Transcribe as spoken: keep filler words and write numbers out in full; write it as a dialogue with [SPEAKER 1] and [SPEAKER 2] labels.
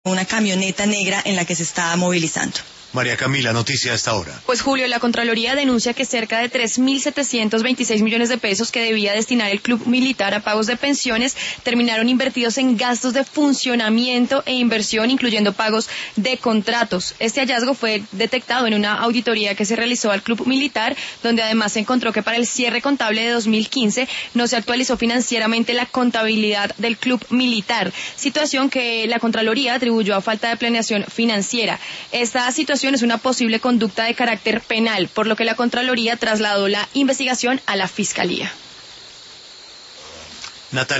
[SPEAKER 1] una camioneta negra en la que se estaba movilizando.
[SPEAKER 2] María Camila, noticia a esta hora.
[SPEAKER 3] Pues Julio, la Contraloría denuncia que cerca de tres mil setecientos veintiséis millones de pesos que debía destinar el Club Militar a pagos de pensiones terminaron invertidos en gastos de funcionamiento e inversión, incluyendo pagos de contratos. Este hallazgo fue detectado en una auditoría que se realizó al Club Militar, donde además se encontró que para el cierre contable de dos mil quince no se actualizó financieramente la contabilidad del Club Militar, situación que la Contraloría atribuyó a falta de planeación financiera. Esta situación es una posible conducta de carácter penal, por lo que la Contraloría trasladó la investigación a la Fiscalía.
[SPEAKER 2] Natalia.